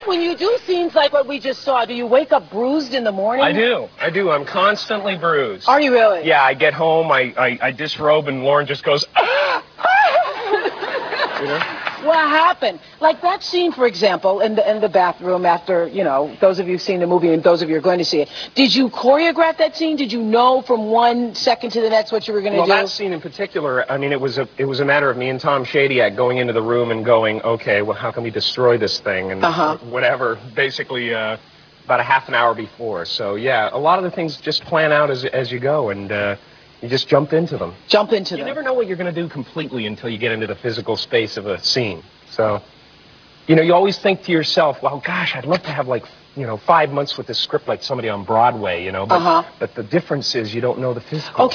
When you do scenes like what we just saw, do you wake up bruised in the morning? I do. I'm constantly bruised. Are you really? Yeah, I get home, I disrobe, and Lauren just goes, you know? What happened? Like that scene, for example, in the bathroom after, you know, those of you who've seen the movie and those of you who are going to see it. Did you choreograph that scene? Did you know from 1 second to the next what you were going to do? Well, that scene in particular, I mean, it was a matter of me and Tom Shadyac going into the room and going, okay, well, how can we destroy this thing? And whatever, basically about a half an hour before. So, yeah, a lot of the things just plan out as you go, and you just jump into them. Jump into them. You never know what you're going to do completely until you get into the physical space of a scene. So, you know, you always think to yourself, well, gosh, I'd love to have, like, you know, 5 months with this script like somebody on Broadway, you know. But the difference is you don't know the physical.